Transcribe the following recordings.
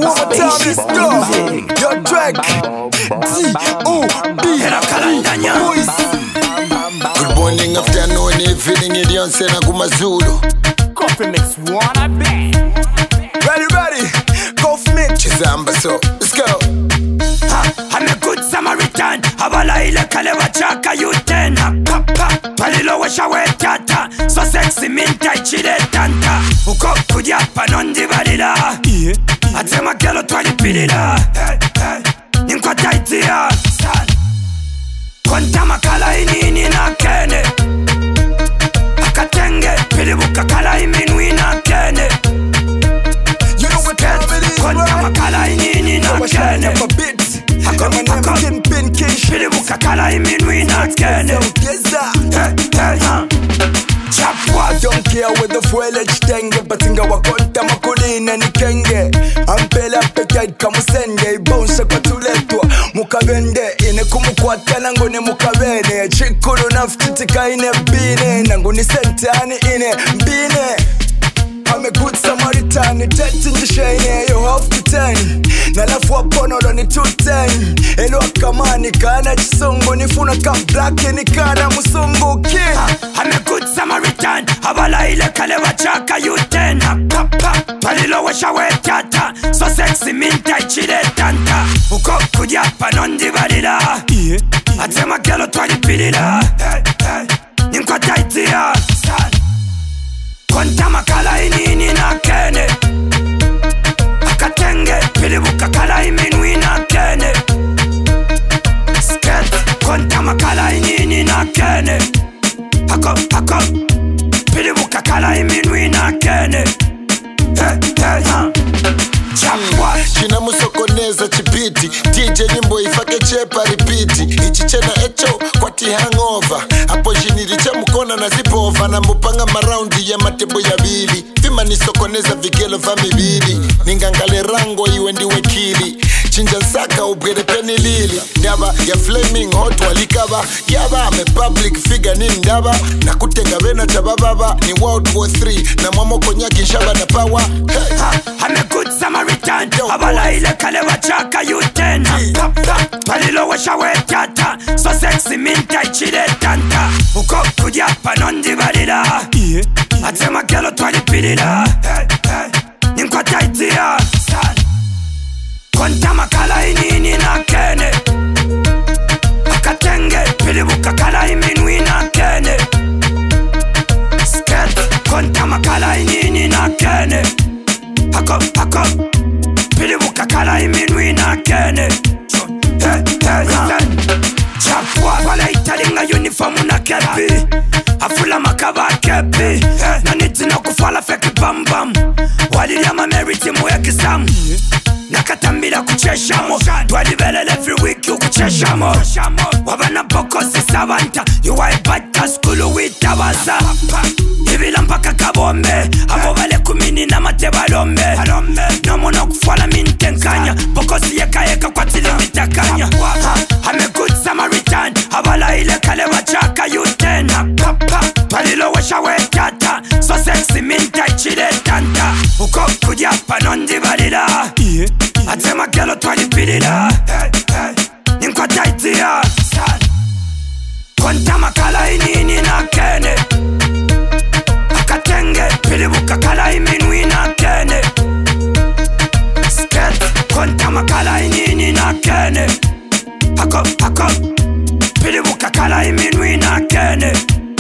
one more time, let's go. Your track D.O.B. Boys. Good morning, afternoon, evening, Indian Sena Kumazulu. Coffee mix wanna be. Ready, coffee mix. Chizamba, so let's go. I'm a good Samaritan. Abala ile kale wachaka you ten. Palilo washa wetata. So sexy minta ichile tanta. Uko kuja panondi balila. Atema kelo twali pilila. Ninkwa taitia. Konta makala inini na kene. Akatenge pilibuka kala iminwi na kene. You know what time it is, Konta makala inini na kene. Pilibuka kala iminwi na kene. I don't care with the fuelage tenge Batinga wakonta makulina ni kenge Ampela appetite kamusende Bounce kwa tuletwa mukabende Ine kumukwata nangu ni mukabene Chikulu naftitika ine bine Nangu ni sentani ine mbine I'm a good Samaritan, 10 in the shine, you half to 10 Nalafu waponolo ni 210 Elo akamani kana chisungu Nifuna ka black ni kana musungu king I'm a good Samaritan. Abala ile kale wachaka you ten. Palilo washa wetata. So sexy minta ichile tanta. Uko kuja panondi balila. Atema kelo twali pilila. Ninkwa taitia. Konta makala inini na kene. Akatenge pilibuka kala iminwi na kene. Sket konta makala inini na kene. Hako pilibuka kala iminwi na kene. Chapwa China musokoneza chipiti DJ nyimbo ifake chepa repeat Ichichena echo kwa ti hangover Hapo jiniri cha mkona na zipova Na mbupanga maraundi ya matebo ya bili Fima nisokoneza vigelo famibili Ningangale rango iwe ndiwe kili Chinja nsaka ubwere peni lili Ndaba ya flaming hot walikaba Yaba ame public figure ni ndaba Na kutenga vena chabababa Ni World War 3 Na mwamo konyaki nshaba na power Hey. I'm a good Samaritan. Abala ile kale wachaka you ten. Palilo washa wetata. So sexy minta ichile tanta. Uko kuja panondi balila. Atema kelo twali pilila. Ninkwa taitia. Konta makala inini na kene. Akatenge pilibuka kala iminwi na kene. Sket konta makala inini na kene. Hako pilibuka kala iminwi na kene. Chapwa wala italinga uniform na kepi. Afula makaba kepi. Na nitina kufala feki bam bam. Walilia mameriti moya kisamu. Nakatambila kucheshamo. Dwalibelele every week yu kucheshamo. Wabana boko sisavanta. Yuwa ibata skulu witabaza. Hivila mpaka kabombe. Abo vale kumini na matebalombe. Nomono kufala mintenkanya. Boko siyeka kwa tili mitakanya. I'm a good Samaritan. Abala ile kale wachaka you ten. Palilo washa wetata. So sexy minta ichile tanta. Uko kuja panondi balila. Atema kelo twali pilila. Ninkwa taitia. Konta makala inini na kene. Akatenge pilibuka kala iminwi na kene. Sket konta makala inini na kene. Hako pilibuka kala iminwi na kene.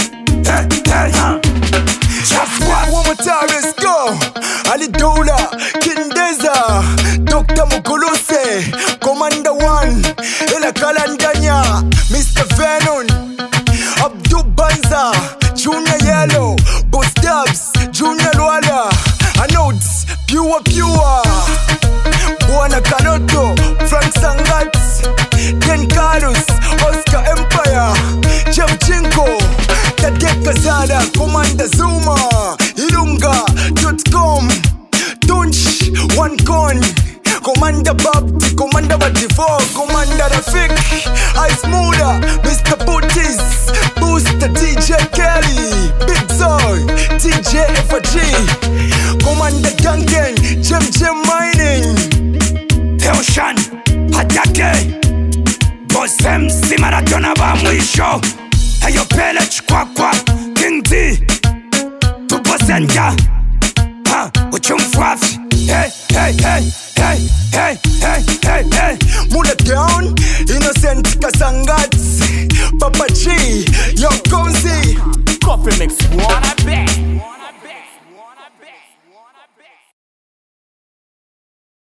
One more time, let's go. Ali Dola, Kindeza, Dr. Mukuluse, Commander 1, Ela Kalandanya, Mr. Venom, Abdul Banza, Junior Yellow, Boss Dubs, Junior Wala, Anodes, Pure, Buana Kanoto, Frank Sangat, Ken Carlos, Oscar Empire, Jevchenko, Tadeka Zada, Commander Zuma, Ilunga.com, Tunch, One Con, Commander Bob, Commander Batifo, Commander Rafik, Ice Muda, Mr. Booties, Booster DJ Kelly, Big Zoy, TJ FG, Commander Duncan, Jem Mining. show